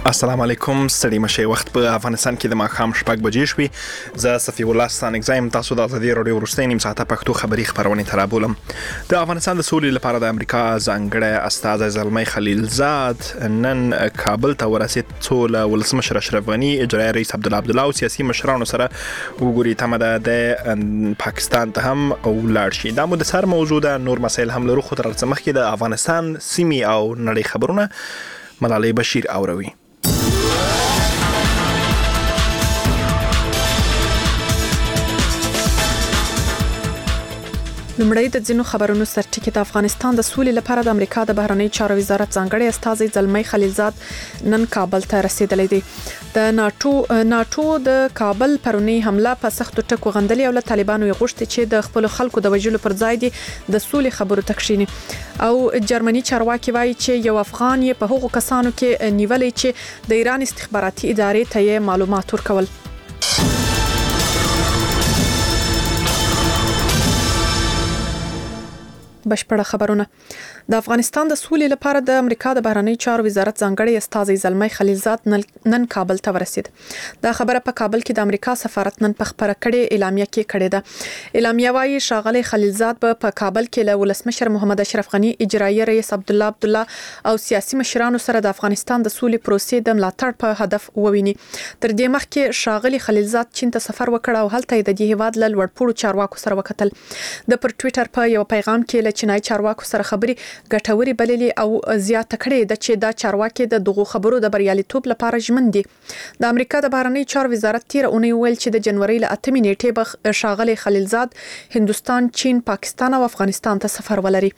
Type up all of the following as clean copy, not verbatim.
السلام علیکم ستړي مشه وخت په افغانستان کې د ماښام 6 بجې شوې زه صفی الله ستانک زایم تاسو د ازادي رادیو ورستۍ نیم ساعته پښتو خبری خبرونه ترابولم د افغانستان د سولې لپاره د امریکا ځانګړی استاد زلمی خلیلزاد نن کابل ته ورسید څو له ولسمشر اشرف غنی اجرایی رئیس عبدالله او سیاسي مشرانو سره وګوري تمه د پاکستان ته هم ولاړ شي دا مو د سر موضوع ده نور مسایل هم لرو خو تر څه مخکې د افغانستان سیمې او نړۍ خبرونه ملالۍ بشیر اوروي لمړی د ځینو خبرونو سرټکی د افغانستان د سولې لپاره د امریکا د بهرنی چارو وزارت ځانګړی استازی زلمی خلیلزاد نن کابل ته رسیدلی دی د ناتو د کابل پرونی حمله په سختو ټکو غندلې او له طالبانو یې غوښتي چې د خپل خلکو د وژلو پر ځای دي د سولې خبرو تکشینی او جرمني چارواکي وایي چې یو افغان یې په هغو کسانو کې نیولې چې د ایران استخباراتي ادارې ته یې معلومات ورکول بشپړه خبرونه د افغانستان د سولې لپاره د امریکا د بهرنی چارو وزارت ځانګړی استازی زلمی خلیلزاد نن کابل ته ورسید دا خبره په کابل کې د امریکا سفارت نن په خبره کړې اعلامیه کې کړې ده اعلامیه وايي ښاغلی خلیلزاد په کابل کې له ولسمشر محمد اشرف غنی اجرایی رئیس عبدالله او سیاسي مشرانو سره د افغانستان د سولې پروسې د ملاتړ په هدف وویني تر دې مخکې ښاغلی خلیلزاد چین ته سفر وکړ او هلته د دې هیواد له لوړپوړو چارواکو سره وکتل د پر ټوئیټر په یو پیغام کې له چینای چارواکو سره خبري ګټوري بللي او زیاته کړې د چې دا چارواکي د دغو خبرو د بریالیتوب لپاره ژمن دي د امریکا د بهرنی چارو وزارت تیر اونۍ ویل چې د جنوري له 8 نیټې به ښاغلی خلیلزاد هندستان چین پاکستان او افغانستان ته سفر ولري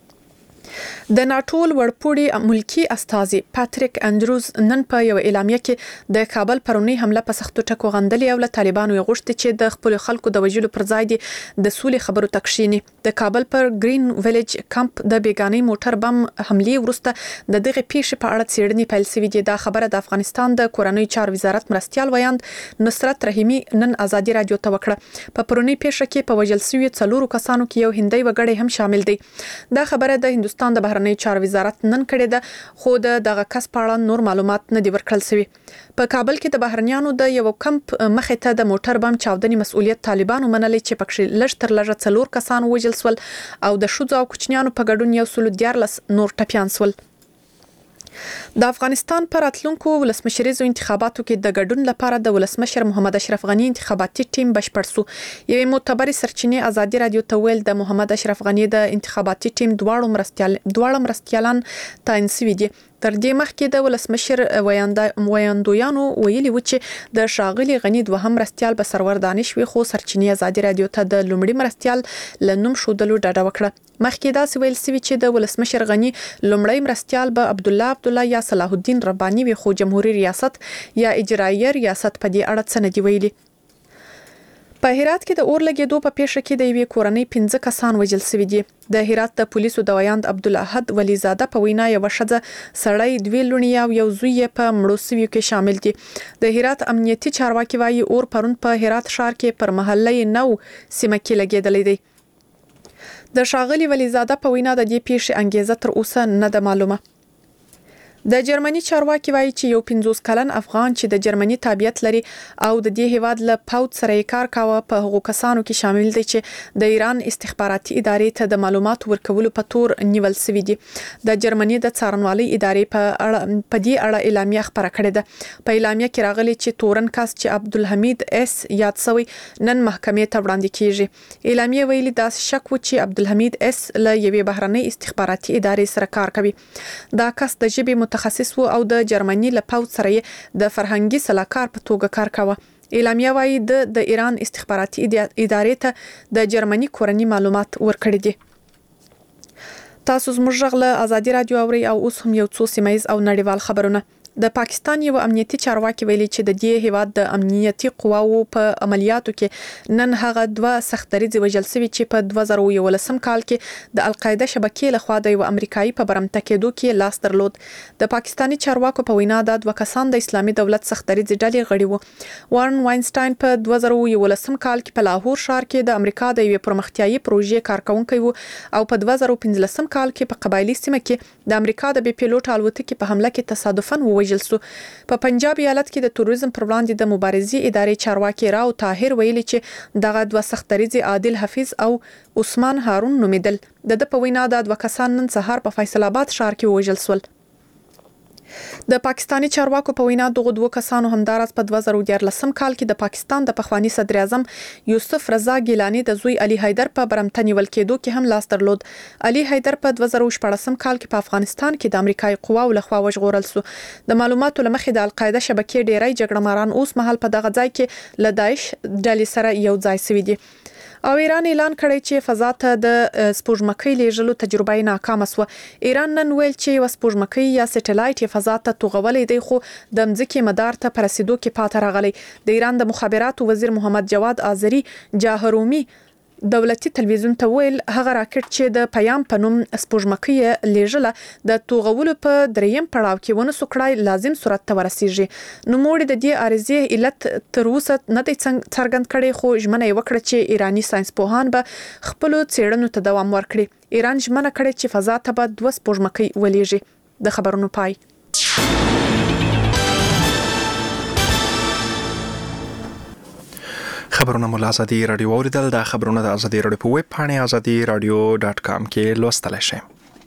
د ناتو ورپوړي ملکی استازي پاتریک انډروز نن په یو اعلامیه کې د کابل پرونی حمله په سختو ټکو غندلې او له طالبانو یې غوښتي چې د خپل خلکو د وژلو پر ځای دي د سولې خبرو تکشینی د کابل پر گرین ویلیج کمپ د بیګانې موټر بم حمله ورسته د دغه پیښې په اړه څېړنې پیل شوې دي دا خبره د افغانستان د کورنۍ چارو وزارت مرستيال ویاند نصرت رحیمی نن ازادي رادیو ته وکړه په پرونی پیښه کې په وژل شوی 4 کسانو کې یو هندۍ وګړی هم شامل دی دا خبره د هندستان د بهرنی چارو وزارت نن کړې ده خو دغه کس په اړه نور معلومات نه دی ورکړل شوی په کابل کې د بهرنیانو د یو کمپ مخې ته د موټر بم چاودنې مسؤلیت طالبانو منلې چې پکې لږ تر لږه 4 کسان وژل شول او د شوزو او کوچنیانو په ګډون 114 نور ټپيان شول د افغانستان پر راتلونکو ولسمشریزو انتخاباتو کې د ګډون لپاره د ولسمشر محمد اشرف غنی انتخاباتي ټیم بشپړ شو یوه معتبر سرچینې ازادي رادیو ته ویل د محمد اشرف غنی د انتخاباتي ټیم دواړو مرستيالان تعین شوي دي تر دې مخکې د ولسمشر ویاندویانو ویلي و چې د ښاغلي غنی دوهم مرستيال به سرور دانش وي خو سرچینې ازادي رادیو ته د لومړي مرستيال لنوم شودلو ډاډه وکړه مخکې دا ویل شوی چې د ولسمشر غنی لومړی مرستيال به عبدالله یا صلاح الدین ربانی وي خو جمهوریت ریاست یا اجرایی ریاست په دې اړه څه نه دی ویلي په هرات کې د اور لګیدو په پیښه کې د یوې کورنۍ 15 کسان وژل شوي دي د هرات د پولیسو د ویاند عبدالاحد ولیزاده په وینا یو ښځه سړی 2 لونی او یو زوی په مړو سویو کې شامل دي د هرات امنیتي چارواکي وایي اور پرون په هرات ښار کې پر محلې نو سیمه کې لګیدلې دی د ښاغلي ولیزاده په وینا د دې پیښې انګیزه تر اوسه نه ده معلومه د جرمني چارواکي وایي چې یو 50 کلن افغان چې د جرمني تابعیت لري او د دې هیواد له پاوت سره کار کاوه په هغو کسانو کې شامل دي چې د ایران استخباراتي ادارې ته د معلومات ورکولو په تور نیول شوی دي د جرمني د څارنوالۍ ادارې په دې اړه اعلامیه خبره کړې ده په اعلامیه کې راغلي چې تورن کس چې عبدالحمید اس یاد شوی نن محکمې ته وړاندې کیږي اعلامیه ویلي دا شک و چې عبدالحمید اس له یوې بهرنۍ استخباراتي ادارې سره کار کوي دا کس د ژبې متخصص و او د جرمني له پاوت سره د فرهنګي سلاکار په توګه کار کاوه اعلامیه وايي د ایران استخباراتي ادارې ته د جرمني کورنۍ معلومات ورکړي دي تاسو زموږ غږ له ازادي رادیو اوري او اوس هم یو څو سیمایز او نړیوال خبرونه د پاکستان یو امنیتي چارواکي ویلي چې د دې هیواد د امنیتي قواو په عملیاتو کې نن هغه 2 سختدریځ وژل شوي چې په 2011 کال کې د القاعده شبکې لخوا د یو امریکایي په برمته کېدو کې لاس درلود د پاکستاني چارواکو په وینا د 2 کسان د اسلامي دولت سختدریځ ډلې غړي وو وارن واینسټاین په 2011 کال کې په لاهور ښار کې د امریکا د یو پرمختیايي پروژې کارکونکي وو او په 2015 کال کې په قبایلی سیمه کې د امریکا د بي پيلوټ الوتکې په حمله کې تصادفاً ووژل شو. په پنجاب ایالت کې د توریزم پر وړاندې د مبارزې ادارې چارواکي راو طاهر ویلي چې دغه دوه سختریزي عادل حفیظ او عثمان هارون نومیدل. د په وینا د دوه کسان نن سهار په فیصل آباد ښار کې ووژل شول. د پاکستاني چارواکو په وینا دغه دوه کسانو همدارس په 2014 کال کې د پاکستان د پخوانی صدر اعظم یوسف رضا ګیلانی د زوی علي حیدر په برمته نیول کېدو کې هم لاس درلود. علي حیدر په 2014 کال کې په افغانستان کې د امریکایي قواو لخوا وژغورل شو. د معلوماتو لمخې د القاعده شبکې ډیری جګړه ماران اوس مهال په دغه ځای کې له داعش ډلې سره یو ځای شوي دي. او ایران اعلان کړی چې فضا ته د سپوږمکۍ لیږلو تجربه یې ناکامه شوه. ایران نن ویل چې یو سپوږمکۍ یا سټلایټ یې فضا ته توغولې دی خو د مځکې مدار ته پر رسیدو کې پاتې راغلی. د ایران د مخابراتو وزیر محمد جواد آذری جاهرومی دولتي تلویزیون ته ویل هغه راکټ چې د پیام په نوم سپوږمکۍ لیږله د توغولو په دریم پړاو کې ونه سکړای لازم سرعت ته ورسیږي. نو موږ د دې عارضې علت تر اوسه نه دی څرګند کړي خو ژمنه وکړه چې ایرانی ساينس پوهان به خپل څېړنو ته دوام ورکړي. ایران ژمنه کړې چې فضا ته به 2 سپوږمکۍ ولېږي. د خبرونو پای. خبرونه مو ازادي رادیو اوریدل. د خبرونه د ازادي رادیو په ویب پاڼه azadiradio.com کې لوستلی شئ.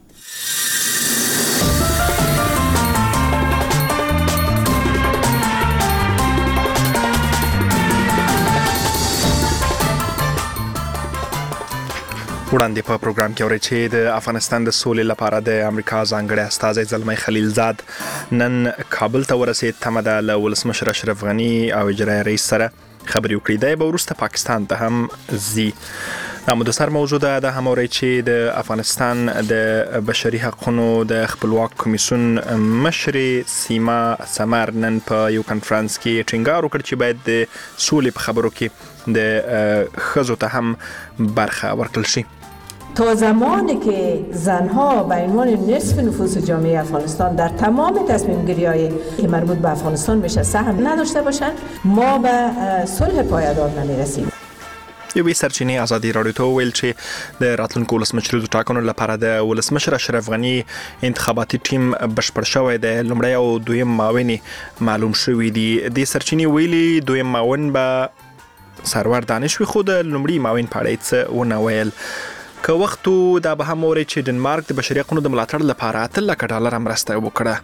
وړاندې په پروګرام کې اورئ چې د افغانستان د سولې لپاره د امریکا ځانګړی استازی زلمی خلیلزاد نن کابل ته ورسېد. تمه ده له ولسمشر اشرف غني او اجرایي رئیس سره خبرې وکړي. دی به وروسته پاکستان ته هم ځي. دا مدثر موضوع ده. د هم اورئ چې د افغانستان د بشري حقوقو د خپلواک کمیسیون مشرې سیما سمر نن په یو کانفرنس کې ټینګار وکړ چې باید د سولې په خبرو کې د ښځو ته هم برخه ورکړل شي. تا زمانی که زنها به عنوان نصف نفوس جامعه افغانستان در تمام تصمیم گیری‌های که مربوط به افغانستان میشه سهم نداشته باشند ما به صلح پایدار نمیرسیم. یوې سرچینې ازادي رادیو ته ویل چې د راتلونکو ولسمشریزو ټاکنو لپاره د ولسمشر اشرف غني انتخاباتي ټیم بشپړ شوی دی. لومړی او دویم معاون معلوم شوی دي. د سرچینې ویلي دویم معاون به سرور دانش وي خو د لومړي معاون په اړه څه ونه ویل. که وختو دا به هم اوري چې ډنمارک د بشري حقوقو د ملاتړ لپاره $8 مرسته وکړه.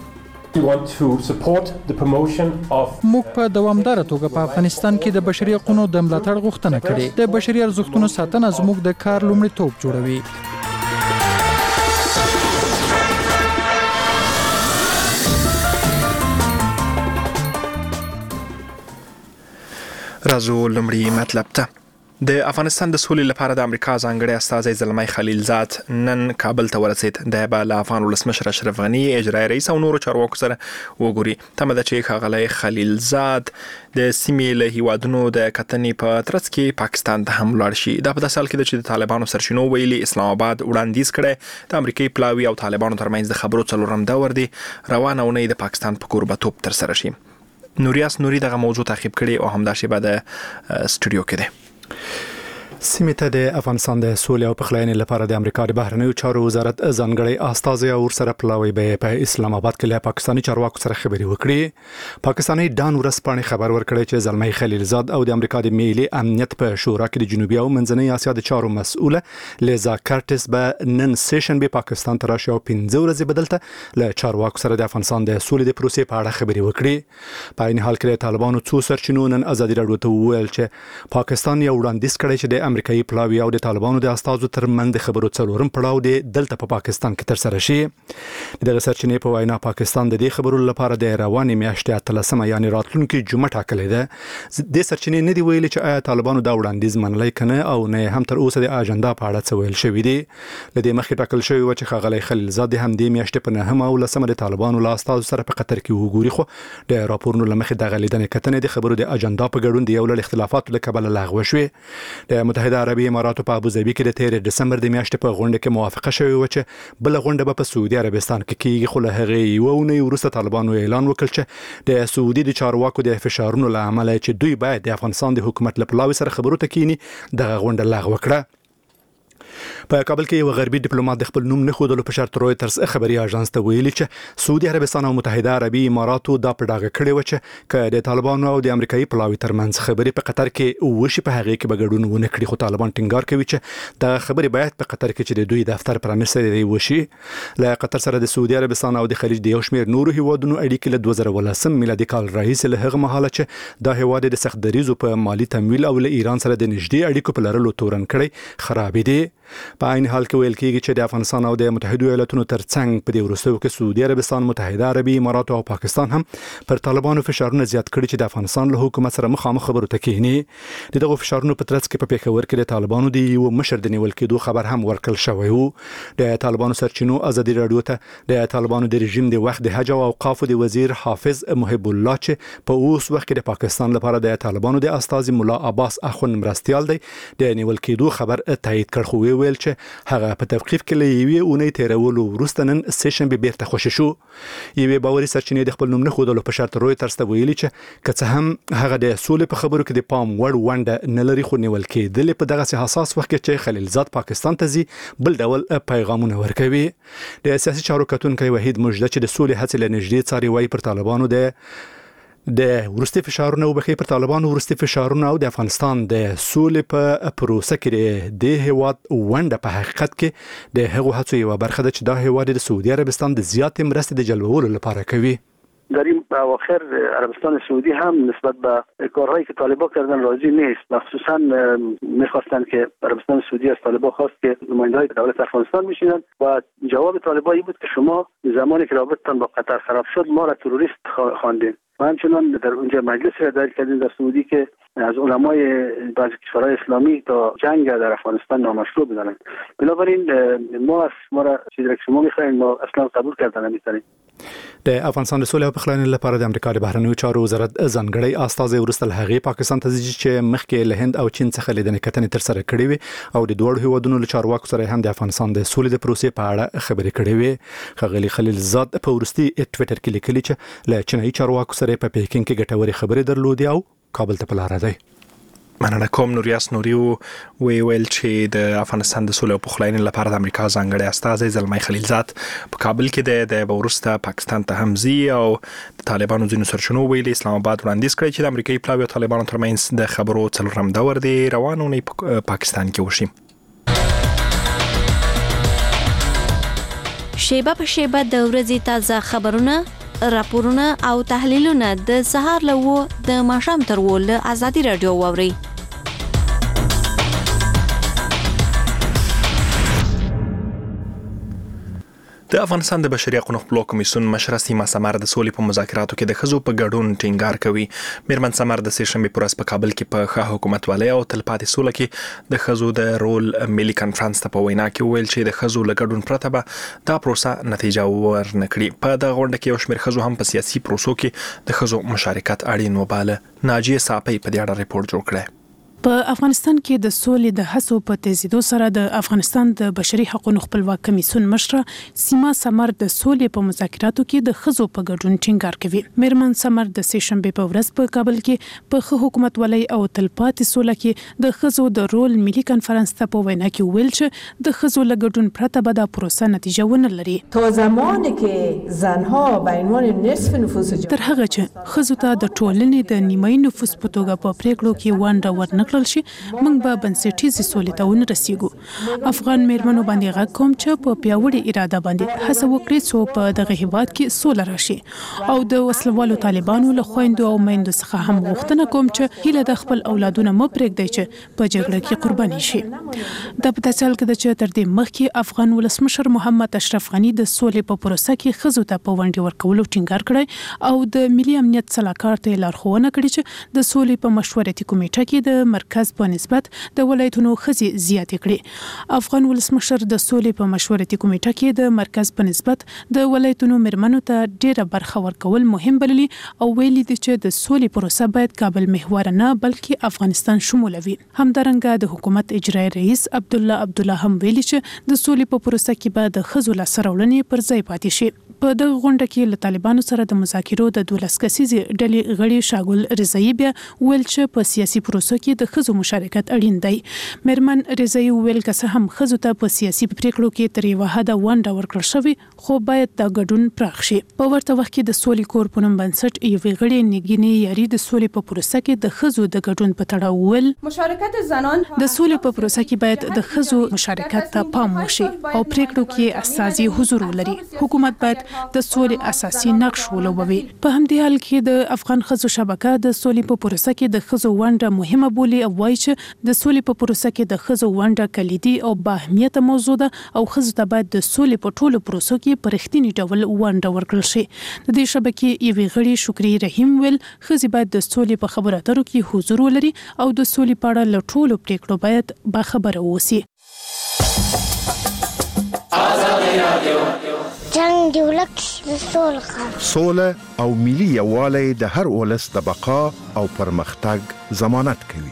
موږ په دوامداره توګه په افغانستان کې د بشري حقوقو د ملاتړ غوښتنه کړې. د بشري ارزښتونو ساتنه زموږ د کار لومړیتوب جوړوي. راځو لومړی مطلب ته. د افغانستان د سولې لپاره د امریکا ځانګړی استازی زلمی خلیلزاد نن کابل ته ورسېد. د به له افغان ولسمشر اشرف غني اجرایي رئیس او نورو چارواکو سره وګوري. تمه ده چې ښاغلی خلیلزاد د سیمې له هیوادونو د کتنې په ترڅ کې پاکستان ته هم لاړ شي. دا په داسې حال کې ده چې د طالبانو سرچینو ویلي اسلام آباد وړاندیز کړی د امریکایي پلاوي او طالبانو ترمنځ د خبرو څلورم دور دی روانه اونۍ د پاکستان په کوربه‌توب ترسره شي. نوریاس نوري دغه موضوع تعقیب کړي او همداسې به د سټوډیو کې دی. سیمه ته د افغانستان د سولې او پخلاینې لپاره د امریکا د بهرنیو چارو وزارت ځانګړی استازی او سره پلاوی به په اسلام آباد کې له پاکستاني چارواکو سره خبرې وکړي. پاکستاني ډان ورځپاڼې خبر ورکړی چې زلمی خلیلزاد او د امریکا د ملي امنیت په شورا کې د جنوبي او منځنۍ اسیا د چارو مسؤله لیزا کارټس به نن سیشن به پاکستان ته راشي او 15 ورځې بدلته له چارواکو سره د افغانستان د سولې د پروسې په اړه خبرې وکړي. په این حال کې طالبانو څو سرچینو نن ازادي رادیو ته وویل چې پاکستان یو وړاندیز کړی چې د امریکایي پلاوی او د طالبانو د استازو ترمنځ د خبرو څلورم پړاو دی دلته په پاکستان کې ترسره شي. دغه سرچینې په وینا پاکستان د دې خبرو لپاره د روانې میاشتې 13 یعنی راتلونکي جمعه ټاکلې ده. د سرچینې نه دی ویلي چې آیا طالبانو دا وړاندیز منلای کنه او نه هم تر اوسه د اجنډا په اړه څه ویل شوی دی. لدې مخکې ټاکل شوی و چې ښاغلی خلیلزاد هم د میاشتې په 9 او 10 د طالبانو له استازو سره په قطر کې وګوري خو د راپورونو لمخې د غلیدنې کتنې د خبرو د اجنډا په ګډون د یو لړ اختلافاتو له کبله لغوه شوې. د متحده عربي اماراتو په ابوظبي کې د 13 دسمبر د میاشتې په غونډه کې موافقه شوې و چې بل غونډه په سعودي عربستان کې کیږي خو له هغه یو نه وروسته طالبانو اعلان وکړ چې د سعودي د چارواکو د فشارونو له امله چې دوی باید د افغانستان د حکومت له پلاوي سره خبرو ته کینی د غونډه لغوه کړه. په کابل کې یو غربي ډیپلوماټ د خپل نوم نه ښودلو په شرط رويټرز خبري اژانس ته ویلي چې سعودي عربستان او متحده عربي اماراتو دا په ډاګه کړی و چې که د طالبانو او د امریکایي پلاوي ترمنځ خبري په قطر کې وشي په هغه کې به ګډون ونه کړي، خو طالبان ټینګار کوي چې دا خبري باید په قطر کې چې د دوی دفتر پرانیستي وشي. له قطر سره د سعودي عربستان او د خلیج د یو شمېر نورو هیوادونو اړیکې له 2018 میلادي کال راهیسې له هغه مهاله چې دا هیواد د سخت دریزو په مالی تمویل او له ایران سره د نږدې اړیکو په لرلو تورن کړی خراب دي. په عین حال کې ویل کېږي چې د افغانستان او د متحده ایالاتونو ترڅنګ په دې وروستیو کې سعودي عربستان، متحده عربي امارات او پاکستان هم پر طالبانو فشارونه زیات کړي چې د افغانستان له حکومت سره مخامخ خبرو ته کېني. دغه فشارونو په ترڅ کې په پیښور کې د طالبانو د یو مشر د نیول کېدو خبر هم ورکړل شوی و. د طالبانو سرچینو ازادي رادیو ته د طالبانو د رژیم د وخت د حج او اوقافو د وزیر حافظ محب الله چې په اوس وخت کې د پاکستان لپاره د طالبانو د استاذ مولا عباس اخوند مرستيال دی د نیول کېدو خبر تایید کړ، خو ویل چې هغه په توقيف کې لوي اونۍ تیرولو وروسته نن سیشن به بیرته خوشی شو. یوه باوري سرچینې د خپل نوم نه خودلو په شرط رويټرز ته ویلي چې که څه هم هغه د سولې په خبرو کې د پام وړ ونده نه لري، خو نیول کېدل په دغه حساس وخت کې چې خلیلزاد پاکستان ته ځي بل ډول پیغامونه ورکوي. د سیاسي چارو کتونکو وحید مجده چې د سولې هڅې له نږدې څاري وایي پر طالبانو د ورستي فشارونه او بخې پر طالبانو ورستي فشارونه او د افغانستان د سولې په پروسه کې د هیواد ونده په حقیقت کې د هغو هڅو یو برخه ده چې دا هیواد د سعودي عربستان د زیاتې مرستې د جلبولو لپاره کوي. در این اواخر عربستان سعودی هم نسبت به کارهایی که طالبان کردن راضی نیست، مخصوصا میخواستن که عربستان سعودی از طالبان خواست که نماینده‌های دولت افغانستان بشینن و جواب طالبان این بود که شما زمانی که رابطتان با قطر خراب شد ما را تروریست خواندین و همچنان در اونجا مجلس را دایر کردیم در سعودی که از علمای بعضی کشورهای اسلامی تا جنگ در افغانستان نامشروع بدانند. بنابراین ما را چیزی که شما میخواین ما اصلا قبول کردن نمیتونیم. د افغانستان د سولې او پخلاینې لپاره د امریکا د بهرنیو چارو وزارت ځانګړی استازی ورستل هغه پاکستان ته چې مخکې له هند او چین څخه لیدنې کتنې تر سره کړې وي او د دوه هیوادونو له چارواکو سره هم د افغانستان د سولې د پروسې په اړه خبرې کړې وي. خغلی خلیلزاد په ورستي ټوئیټر کې لیکلي چې له چینایي چارواکو سره په پیکینګ کې ګټورې خبرې درلودې او کابل ته په لار دی. مننه کوم. نوریاس نوریو ویل چې د افغانستان د سولې او پخلاینې لپاره د امریکا ځانګړی استازی زلمی خلیلزاد په کابل کې د ورسته پاکستان ته همزي او د طالبانو ځینو سرچینو ویلي اسلام آباد وړاندیز کړی چې د امریکایي پلاوي او طالبانو ترمنځ د خبرو څلورم دور دی روانونه پاکستان کې وشي. شیبه په شیبه د ورځې تازه خبرونه، راپورونه او تحلیلونه د سهار له د ماښام تر له ازادي رادیو واوري. د افغانستان د بشري حقوقو خپلو کمیسیون مشر سیما سمر د سولې په مذاکراتو کې د ښځو په ګډون ټینګار کوي. میرمن سمر د سیشنبه پر ورځ په کابل کې په ښه حکومتوالۍ او تلپاتې سوله کې د ښځو د رول ملي کانفرنس ته په وینا کې ویل چې د ښځو له ګډون پرته به دا پروسه نتیجه ورنکړي. په دغه غونډه کې یو شمېر ښځو هم په سیاسي پروسو کې د ښځو مشارکت اړین وباله. ناجیه صافی په دې اړه ریپورت جوړ کړی. په افغانستان کې د سولې د هڅو په تیزیدو سره د افغانستان د بشري حقوقو خپلواک کمیسیون مشر سیما سمر د سولې په مذاکراتو کې د ښځو په ګډون ټینګار کوي. میرمن سمر د سیشنبه په ورځ په کابل کې په ښه حکومتوالۍ او تلپاتې سوله کې د ښځو د رول ملي کانفرنس ته په وینا کې ویل چې د ښځو له ګډون پرته به دا پروسه نتیجه ونه لري. تا زمانی که زنها به عنوان نصف نفوس تر هغه چې ښځو ته د ټولنې د نیمایي نفوس په توګه په پریکړو کې ونډه ورنکړل شي موږ به بنسټیزې سولې ته ورسیږو. افغان میرمنو باندې غږ کوم چې په پیاوړې اراده باندې هڅه وکړي څو په دغه هیواد کې سوله راشي او د وسلوالو طالبانو له خويندو او میندو څخه هم غوښتنه کوم چې هیله د خپل اولادونو مو پرېږدي چې په جګړه کې قرباني شي. د پتاچل کې د چې تر دې مخکې افغان ولسمشر محمد اشرف غنی د سولې په پروسه کې ښځو ته په ونډه ورکولو ټینګار کړی او د ملي امنیت صلاحکار ته لارښوونه کړې چې د سولې په مشورتي کمیټه کې د مرکز په نسبت د ولایتونو ښځې زیاتې کړي. افغان ولسمشر د سولې په مشورتي کمیټه کې د مرکز په نسبت د ولایتونو میرمنو ته ډیره برخه ورکول مهم بللي او ویلي دي چې د سولې پروسه باید کابل محور نه بلکې افغانستان شمول وي. همدارنګه د حکومت اجرایی رئیس عبدالله هم ویلي چې د سولې په پروسه کې به د ښځو لاسته راوړنې پر ځای پاتې شي. په دغه غونډه کې له طالبانو سره د مذاکرو د 12 کسیزې ډلې غړي شاګل رضایی بیا ویل چې په سیاسي پروسو کې د د ښځو مشارکت اړین دی. مېرمن رضایي ویل که هم ښځو ته په سیاسي پریکړو کې تر یوه حده ونډه ورکړل شوې، خو باید دا ګډون پراخ شي. په ورته وخت کې د سولې کور په نوم بنسټ یوې غړي نګینې یاري د سولې په پروسه کې د ښځو د ګډون په تړاو ویل مشارکت زنان د سولې په پروسه کې باید د ښځو مشارکت ته پام وشي او پریکړو کې اساسي حضور ولري. حکومت باید د سولې اساسي نقش ولوبوي. په همدې حال کې د افغان ښځو شبکه د سولې په پروسه کې د ښځو ونډه مهمه بولي او وایي چې د سولې په پروسه کې د ښځو ونډه کلیدي او با اهمیته موضوع ده او ښځو ته باید د سولې په ټولو پروسو کې په رښتینی ډول ونډه ورکړل شي. د دې شبکې یوې غړي شکري رحیم ویل ښځې باید د سولې په خبرو اترو کې حضور ولري او د سولې په اړه له ټولو پریکړو باید باخبره اوسي. جنگ دی ولک د سوله او ملي یووالی د هر ولس د بقا او پرمختګ ضمانت کوي.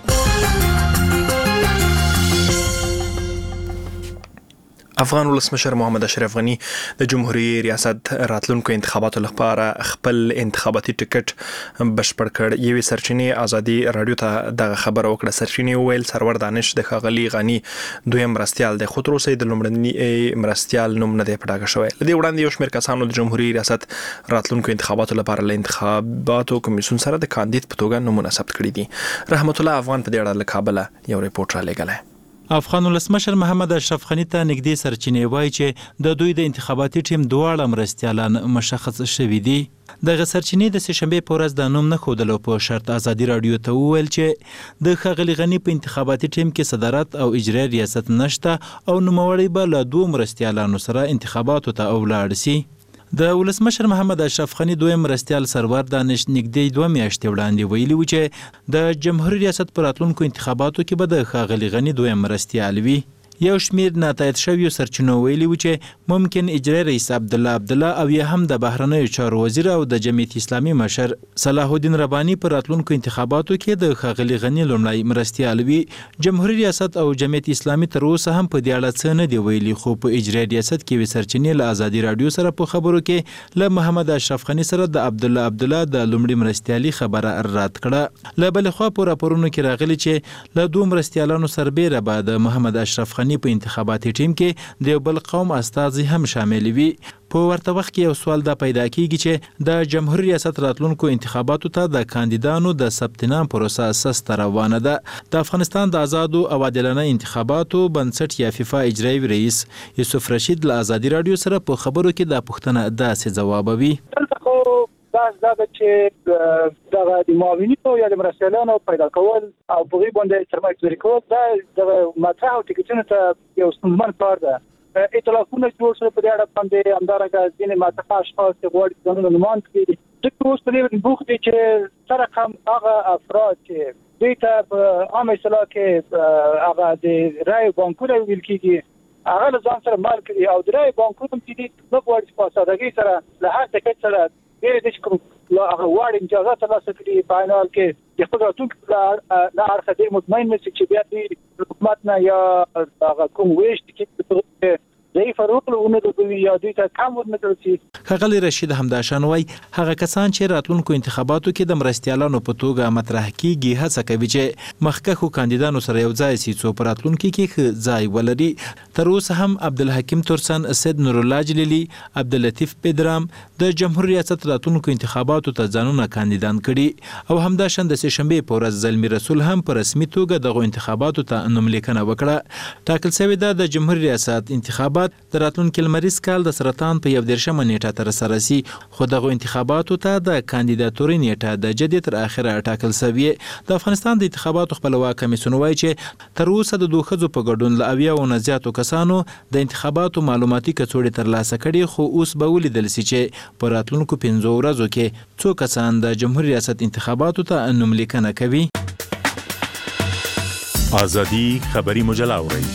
افغان ولسمشر محمد اشرف غنی د جمهوریت ریاست راتلونکو انتخاباتو لپاره خپل انتخاباتي ټیکټ بشپړ کړ. یوې سرچینې ازادي رادیو ته دغه خبر وکړه. سرچینې ویل سرور دانش د ښاغلي غنی دویم مرستیال د خود روسي د لومړني مرستیال نوم نه دی پټاکه شوی. لدې وړاندې یو شمېر کسانو د جمهوریت ریاست راتلونکو انتخاباتو لپاره له انتخاباتو کمیسیون سره د کاندید په توګه نومونه ثبت کړي دي. رحمت الله افغان په دې اړه له کابل یو ریپورت را لېږلی. افغان ولسمشر محمد اشرف غنی ته نږدې سرچینې وایي چې د دوی د انتخاباتي ټیم دواړه مرستیالان مشخص شوي دي. دغه سرچینې د سهشنبې په ورځ د نوم نه ښودلو په شرط ازادي رادیو ته وویل چې د ښاغلي غني په انتخاباتي ټیم کې صدارت او اجرایي ریاست نشته او نوموړی به له دوه مرستیالانو سره انتخاباتو ته ولاړ شي. د ولسمشر محمد اشرف غنی دویم مرستیال سرور دانش نږدې 2 میاشتې وړاندې ویلي و چې د جمهوریت ریاست په راتلونکو انتخاباتو کې به د ښاغلي غنی دویم مرستیال وي. یو شمیر ناتایید شویو سرچینو ویلي و چې ممکن اجرایي رئیس عبدالله او یا هم د بهرنیو چارو وزیر او د جمعیت اسلامي مشر صلاح الدین رباني پر راتلونکو انتخاباتو کې د ښاغلي غنی لومړی مرستیال وي. جمهوریت ریاست او جمعیت اسلامي تر اوسه هم په دې اړه څه نه دی ویلي، خو په اجرایي ریاست کې وی سرچینې له ازادي رادیو سره په خبرو کې له محمد اشرف غنی سره د عبدالله د لومړي مرستیالي خبره رد کړه. له بل خوا په راپورونو کې راغلي چې له دوه مرستیالانو سربېره به د محمد اشرف غنی په انتخاباتي ټیم کې د یو بل قوم استازي هم شامل وي. په ورته وخت کې یو سوال دا پیدا کیږي چې د جمهوریت ریاست راتلونکو انتخاباتو ته د کاندیدانو د ثبت نام پروسه سسته روانه ده. د افغانستان د آزادو او عادلانه انتخاباتو بنسټ یا فیفا اجرایي رئیس یوسف رشید له ازادي رادیو سره په خبرو کې د پوښتنه داسې ځوابوي. بس دا چې د معاونینو یا د مرستیالانو پیدا کول او په غي باندې سرمایه گذاري کول دا د مطرح او ټیکټونو ته یو ستونزمن کار ده. ائتلافونه جوړ شول په دې اړه باندې همدارنګه ځینې مطرح اشخاص چې غواړي ځانونه نوماند کړي. د اوس په دې بوخت دي چې سره هم هغه افراد چې دوی ته په عامه اصطلاح کې هغه د رای بانکونه ویل کېږي هغه له ځان سره مال کړي او د رای بانکونه چې دي نو غواړي په سادهګۍ سره له هر ټکټ سره د کوم هغه وړ امتیازات ترلاسه کړي. په عین حال کې د خپل راتلونکي له اړخه ډېر مطمئن نشي چې بیا د حکومت نه یا هغه کوم ویش کې ضعیف رول دوی یا دوی ته کم ورنکړل شي. ښاغلي رشید همداشان وایي هغه کسان چې راتلونکو انتخاباتو کې د مرستیالانو په توګه مطرح کیږي هڅه کوي چې مخکښو کاندیدانو سره یو ځای شي څو په راتلونکي کې ښه ځای ولري. تر اوسه هم عبدالحکیم ترسن، سید نورالله جلیلي، عبداللطیف پیدرام د جمهوریت ریاست راتلونکو انتخاباتو ته ځانونه کاندیدان کړي او همداشان د سهشنبې په ورځ زلمي رسول هم په رسمي توګه دغه انتخاباتو ته نوملیکنه وکړه. ټاکل شوې ده د جمهوریت ریاست انتخابات د راتلونکي لمریز کال د سرطان په 11مه نیټه تر سره شي، خو دغه انتخاباتو ته د کاندیداتوري نیټه د جدي تر اخره ټاکل شوی. د افغانستان د انتخاباتو خپلواک کمیسیون وایي چې تر اوسه د دوه ښځو په ګډون له 70 نه زیاتو کسانو د انتخاباتو معلوماتي کڅوړې ترلاسه کړي، خو اوس به ولیدل شي چې په راتلونکو 5 ورځو کې څو کسان د جمهوریت ریاست انتخاباتو ته نوملیکنه کوي. ازادي خبری مجله اورئ.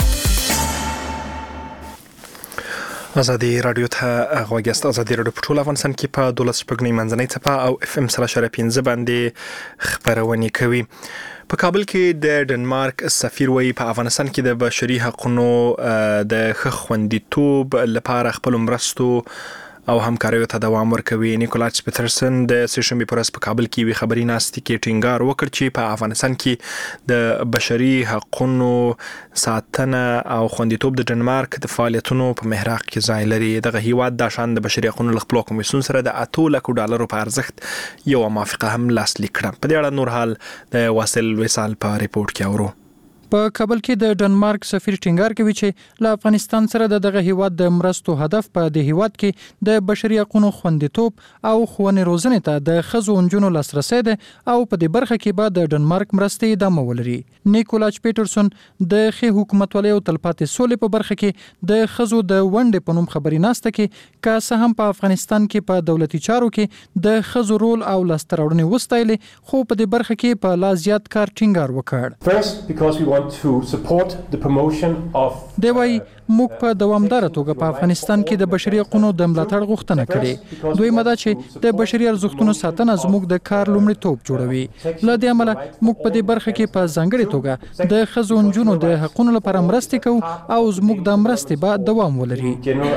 ازادي رادیو ته غوږیاست. ازادي رادیو په ټول افغانستان کې په 12.9 منځنۍ څپه او FM 3.15 باندې خبرونه کوي. په کابل کې د ډنمارک سفیر وایي په افغانستان کې د بشري حقوقو د ښه خوندیتوب لپاره خپل مرستو او همکاریو ته دوام ورکوي. نیکولاس پیټرسن د سشنبه پر ورځ په کابل کې وی خبري ناستي کې ټینګار وکړ چې په افغانستان کې د بشري حقوقو ساتنه او خوندیتوب د ډنمارک د فعالیتونو په محراق کې ځای لري. دغه هیواد د شان د بشري حقوقو خپل کمیسیون سره د $800 په ارزښت یو موافقه هم لاسلیک کړه. په دې اړه نور حال د واصل وصال په ریپورت کې اورو. په کابل کې د ډنمارک سفیر ټینګار کوي چې له افغانستان سره دغه هیواد د مرستو هدف په د هیواد کې د بشري حقوقو خوندیتوب او ښوونې روزنې ته د ښځو او نجونو لاسرسي ده او په دې برخه کې به د ډنمارک مرستې ادامه ولري. نیکولاس پیټرسن د ښه حکومتولۍ او تلپاتې سولې په برخه کې د ښځو د ونډې په نوم خبري ناسته کې که څه هم په افغانستان کې په دولتي چارو کې د ښځو رول او لاسته راوړنې وستایلې، خو په دې برخه کې په لا زیات کار ټینګار وکړ. to support the promotion of دی وای موږ په دوامدار توګه په افغانستان کې د بشري حقوقو د ملاتړ غوښتنه کړې. دوی مده چې د بشري ارزښتونو ساتنه زموږ د کار لومړیتوب جوړوي. له دې امله موږ په دې برخه کې په ځانګړي توګه د ښځو او نجونو د حقوقو لپاره مرستې کوو او زموږ د مرستې به دوام ولري.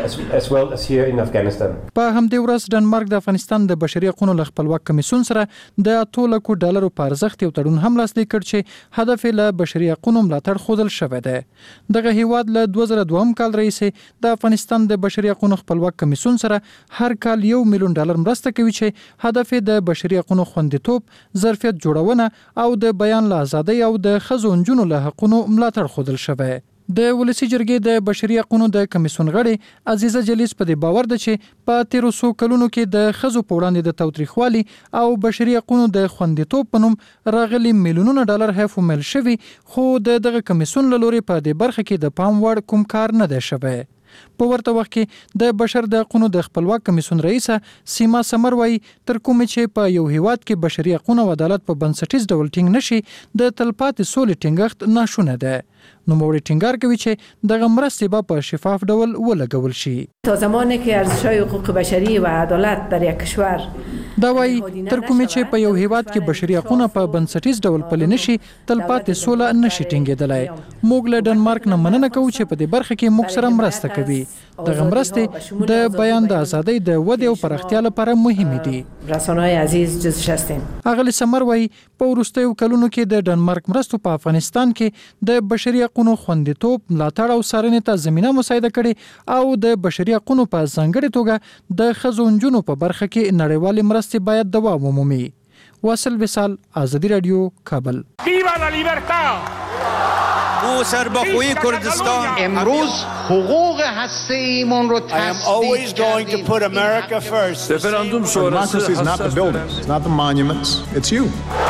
په همدې ورځ ډنمارک د افغانستان د بشري حقوقو خپلواک کمیسیون سره د $800 په ارزښت یو تړون هم لاسلیک کړ چې هدف یې له بشري حقوقو ملاتړ ښودل شوی دی. دغه هیواد له 2002 کال رئیس د افغانستان د بشري حقوقو خپلواک کمیسیون سره هر کال $1 میلیون مرسته کوي چې هدف یې د بشري حقوقو خوندیتوب، ظرفیت جوړونه او د بیان له ازادۍ او د ښځو او نجونو له حقوقو ملاتړ ښودل شوی. د ولسی جرګې د بشري حقوقو د کمیسیون غړي عزیزه جلیس په دې باور ده چې په 1300 کلونو کې د ښځو په وړاندې د تاوتریخوالي او بشري حقوقو د خوندیتوب په نوم راغلي $میلیونونه هیف ومل شوی، خو دغه کمیسیون له لوري په دې برخه کې د پام وړ کوم کار نه دی شوی. په ورته وخت کې د بشر د حقوقو د خپلواک کمیسیون رئیس سیما سمر وایي تر کومه چې په یو هیواد کې بشري حقوقو او عدالت په بنسټیز ډول ټینګ نشي، د تلپاتې سولې ټینګښت ناشونه ده. نو موري ټینګار کوي چې دغه مرستې به په شفاف ډول ولګول شي. تا زمانی که ارزش‌های حقوق بشری و عدالت در یک کشور دا وایي تر کومه چې په یو هیواد کې بشري حقوقو په بنسټیز ډول پلي نشي، تلپاتې سوله نشي ټینګېدلای. موږ له ډنمارک نه مننه کوو چې په دې برخه کې موږ سره مرسته کوي. دغه مرستې د بیان د ازادۍ د ودې او پراختیا لپاره مهمې دي. رسانه‌های عزیز جزش هستیم. اغلی سمر وایي په وروستیو کلونو کې د ډنمارک مرستو په افغانستان کې د بشري حقوقو خوندیتوب، ملاتړ او څارنې ته زمينه مساعده کړي او د بشري حقوقو په ځانګړي توګه د ښځو او نجونو په برخه کې نړیوالې مرستې باید دوام ومومي. واصل وصال، آزادی رادیو، کابل. ویوا لا لیبرتا! او سربخوی کردستان امروز حقوق هسته‌ایمون رو I am always going to put America first. Referendum sonrası is not the buildings, it's not the monuments, it's you.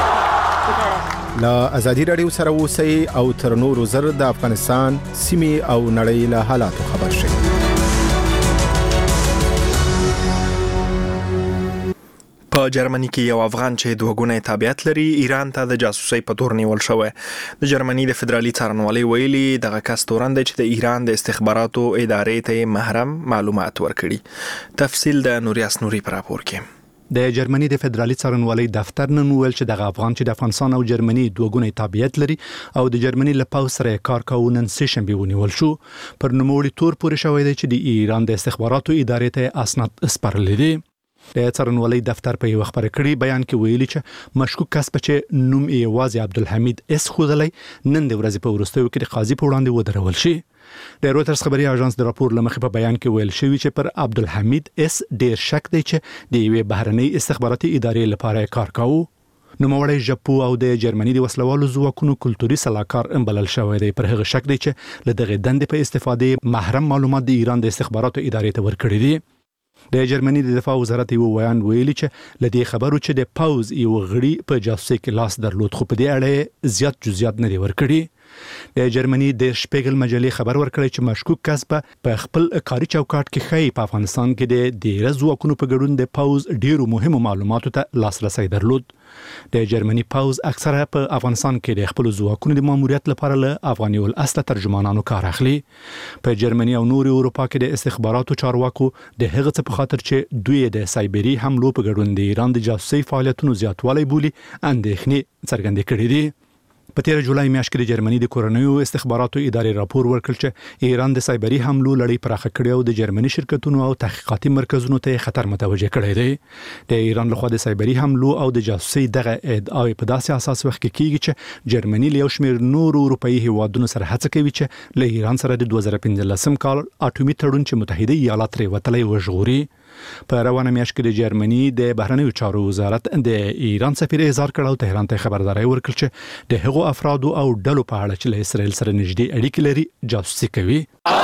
لا آزادی رادیو سره اوسئ او تر نورو زر د افغانستان سیمې او نړۍ له حالاتو خبر شئ. په جرمني کې یو افغان چې دوه ګونی تابعیت لري ایران ته د جاسوسۍ په تور نیول شوی. د جرمني د فدرالي څارنوالۍ ویلي دغه کس تورن دی چې د ایران د استخباراتو ادارې ته محرم معلومات ورکړي. تفصیل د نوریاس نوري پر راپور کې. د جرمني د فدرالي څارنوالۍ دفتر نن ویل چې دغه افغان چې د افغانستان او جرمني دوه ګونی تابعیت لري او د جرمني له پوځ سره کار کوي نن سه شنبه ونیول شو. پر نوموړي تور پورې شوی دی چې د ایران د استخباراتو ادارې ته اسناد سپارل دي. د څارنوالۍ دفتر په یو خبر کړي بیان کې ویلي چې مشکوک کس چې نوم یې یوازې عبدالحمید اس خودلی نن د ورځې په وروستیو کې د قاضي په وړاندې ودرول شي. د رویټرز خبري اژانس د راپور لمخې په بیان کې ویل شوی چې پر عبدالحمید اس ډیر شک دی چې د یوې بهرنۍ استخباراتي ادارې لپاره کار کوي. نوموړی ژبو او د جرمني د وسلوالو ځواکونو کلتوري سلاکار بلل شوی دی. پر هغه شک دی چې له دغه دندې په استفادې محرم معلومات د ایران د استخباراتو ادارې ته ورکړي دي. د جرمني د دفاع وزارت یو بیان ویلي چې لدې خبرو چې د پاوز یو غړي په جاسوسۍ کې لاس درلود، خو په دې اړه زیات جزئیات نه دي ورکړي. د جرمني د شپیګل مجلې خبر ورکړی چې مشکوک کس په خپل کاري چوکاټ کې ښیي په افغانستان کې د ډیرو ځواکونو په ګډون د پاوز ډیرو مهمو معلوماتو ته لاسرسي درلود. د جرمني پاوز اکثره په افغانستان کې د خپل ځواکونو د ماموریت لپاره له افغاني ول اصله ترجمانانو کار اخلي. په جرمني او نور اروپا کې د استخباراتو چارواکو د هغه څه په خاطر چې دوی د سایبری حملو په ګډون د ایران د جاسوسۍ فعالیتونو زیاتوالی بولي اندېښنې څرګندې کړې دي. په تیر جولای میاشت کې د جرمني د کورنیو استخباراتو ادارې راپور ورکړ چې ایران د سایبري حملو لړۍ پراخه کړې او د جرمني شرکتونو او تحقیقاتي مرکزونو ته خطر متوجه کړی دی. د ایران لخوا د سایبري حملو او د جاسوسي دغه ادعاوې په داسې اساس وخت کې کیږي چې جرمني له یو شمېر نورو اروپאי هیوادونو سره هڅه کوي چې له ایران سره د 2015 کال اټومي تړون چې متحده ایالات لري وتلی وژغوري. په روانه میاشت کې د جرمني د بهرنیو چارو وزارت د ایران سفیر اظهار کړ او تهران ته خبرداري ورکړه چې د هغو افرادو او ډلو په اړه چې له اسرائیل سره نږدې اړیکې لري جاسوسي کوي.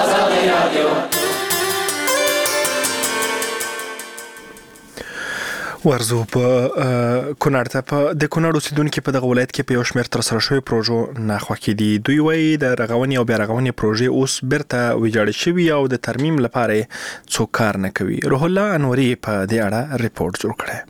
ورزو په کونړ ته په د کونړ اوسیدونکو په دغه ولایت کې په یو شمېر تر سره شوی پروژو ناخوښ دي. دوی وایي د رغونې او بیا رغونې پروژې اوس بیرته ویجاړې شوي او د ترمیم لپاره څوک کار نه کوي. روح الله انوري په دې اړه ریپورت جوړ کړی.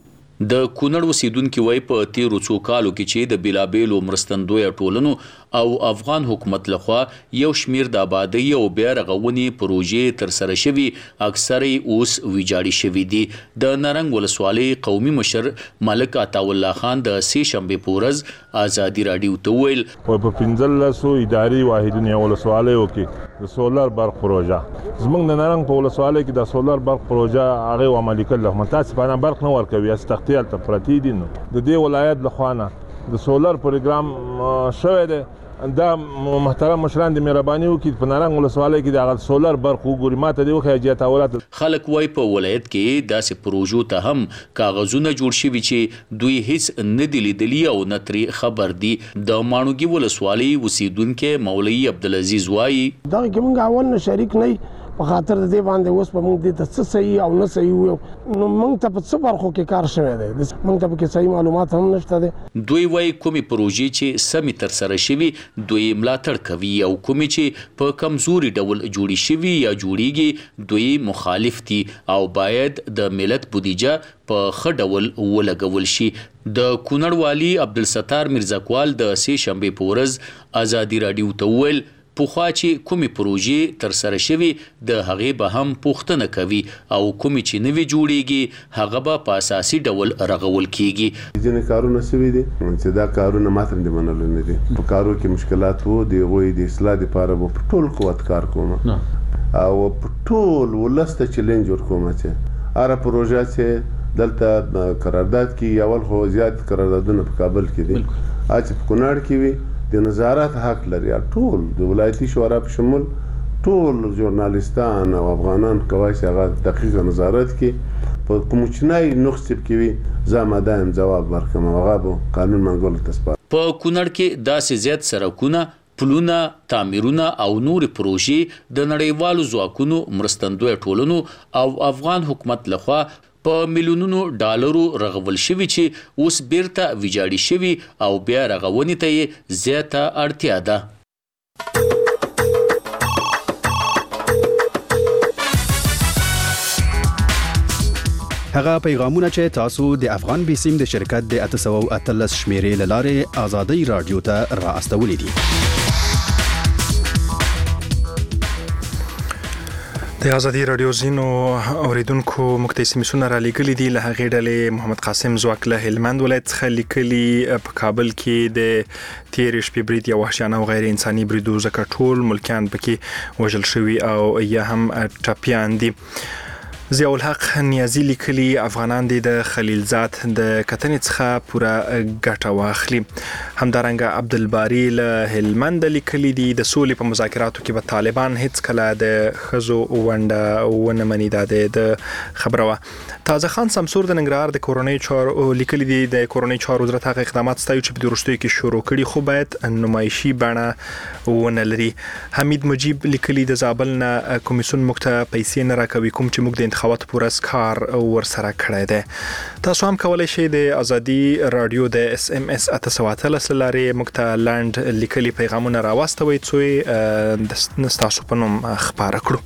د کونړ اوسیدونکو وایي په تیرو څو کالو کې چې د بیلابیلو مرستندوی ټولنو او افغان حکومت لخوا یو شمیر د آبادی او بیا رغونې پروژې تر سره شوي اکثره اوس ویجاړې شوي دي. د نارنګ ولسوالۍ قومي مشر ملک عطا الله خان د سې شنبې په ورځ ازادي راډیو ته ویل په 15 اداري واحدونو ولسوالیو کې د سولر برق پروژه زمونږ د نارنګ په ولسوالۍ کې د سولر برق پروژه هغه عملي کړل. متاسفانه برق نه ورکوي اس تختیل ته پرتی دي. نو د دې ولایت لخوانه د سولر پروګرام شوی دی. دا محترم مشران د مهرباني وکړي په نارنګ ولسوالۍ کې د سولر برق وګوري ماته دی وخی اجازه اولاد. خلک وای په ولایت کې داسې پروژو ته هم کاغذونه جوړ شوي چې دوی هیڅ نه دي لیدلي او نه ترې خبر دي. د ماڼوګي ولسوالۍ اوسیدونکي مولوي عبدالعزیز وایي دا کوم اول نه شریک نه په خاطر د دې باندې اوس په موږ د څه صحیح او نه صحیح وو نو موږ ته په څه برخو کې کار شوی دی موږ ته په صحیح معلومات هم نشته دي. دوی وایي کومې پروژې چې سمې تر سره شوي دوی ملاتړ کوي او کومې چې په کمزوري ډول جوړې شوي یا جوړیږي دوی مخالف دي او باید د ملت بودیجه په ښه ډول ولګول شي. د کونړ والي عبدالستار میرزاکوال د سې شنبې په ورځ ازادي راډیو ته وویل پوخا چې کومې پروژې تر سره شوي د هغې به هم پوښتنه کوي او کومې چې نوې جوړیږي هغه به په اساسي ډول رغول کیږي. ځینې کارونه شوي دي چې دا کارونه ماته د منلو نه دي. په کارو کې مشکلات وو د هغوی د اصلاح لپاره به په ټول قوت کار کوم او په ټول ولس ته چیلنج ورکوم چې هره پروژه چې دلته قرارداد کې اول خو زیات قراردادونه په کابل کې دي چې په کونړ کې وي د نظارت حق لري. ټول د ولایتي شورا په شمول ټول ژورنالیستان او افغانان کوي چې هغه دقیق نظارت کې په کومچنای نقص کې وي زمادایم جواب ورکوم هغه به قانون منګول تسپار. په کونړ کې داسې زیات سرکونه پلونه تعمیرونه او نور پروژې د نړیوالو ځواکونو مرستندوی ټولنو او افغان حکومت لخوا په میلیونونو ډالرو رغول شوي چې اوس بیرته ویجاړې شوي او بیا رغونې ته یې زیاته اړتیا ده. هغه پیغامونه چې تاسو د افغان بیسیم د شرکت د 813 شمیرې لاره آزادي رادیو ته را استولې دي. د آزادي رادیو زینو اوریدونکو مکتسمسونه را لګلې دي. له هغې ډلې محمد قاسم زواک له هلمند ولایت څخه لیکلي په کابل کې د تیرې شپې برید یا وحشیانه او غیر انساني بریدو ځکه ټول ملکیان پکې وژل شوي او یا هم ټپیان دي. ضیاء الحق نیازی لیکلي افغانان د خلیلزاد د کتنې څخه پوره ګټه واخلي. همدارنګه عبدالباری له هلمند لیکلي دي د سولې په مذاکراتو کې به طالبان هیڅ کله د ښځو ونډه ونه مني. دا د خبره وه. تازه خان سمسور د ننګرهار د کورنۍ چارو لیکلي دي د کورنۍ چارو وزارت هغه اقدامات ستایي چې په وروستیو کې شروع کړي خو باید نمایشي بڼه ونه لري. حمید مجیب لیکلي د زابل نه کمیسیون موږ ته پیسې نه راکوي کوم چې موږ د انتخاباتو پورس کار ورسره کړی دی. تاسو هم کولی شئ د ازادي رادیو د SMS 813 لارې موږ ته لاند لیکلي پیغامونه راواستوئ څو ستاسو په نوم خپاره کړو.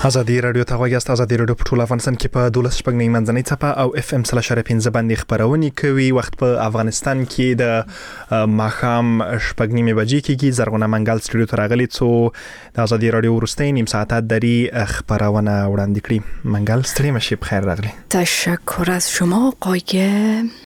ازادي رادیو ته غواړئ ازادي رادیو په ټول افغانستان کې په 12.9 منځنۍ څپه او اف ام 3.15 باندې خبرونه کوي. وخت په افغانستان کې د ماخام شپږ بجې کېږي. زرغونه منګل سټوډیو ته راغلي څو د ازادي رادیو وروستۍ نیم ساعت دري خبرونه وړاندې کړي. منګل ستړي مشي بخیر راغلي. تشکر از شما آقای